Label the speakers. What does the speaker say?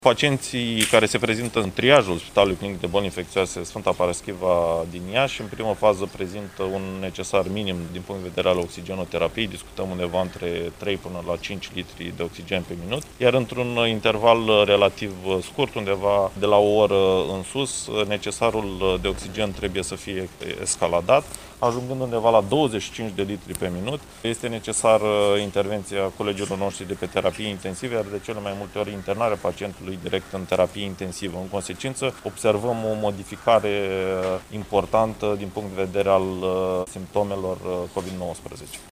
Speaker 1: Pacienții care se prezintă în triajul Spitalului Clinic de Boli Infecțioase Sfânta Paraschiva din Iași, în primă fază prezintă un necesar minim din punct de vedere al oxigenoterapiei. Discutăm undeva între 3 până la 5 litri de oxigen pe minut, iar într-un interval relativ scurt, undeva de la o oră în sus, necesarul de oxigen trebuie să fie escaladat, ajungând undeva la 25 de litri pe minut. Este necesară intervenția colegilor noștri de pe terapie intensivă, iar de cele mai multe ori internarea pacientului direct în terapie intensivă. În consecință, observăm o modificare importantă din punct de vedere al simptomelor COVID-19.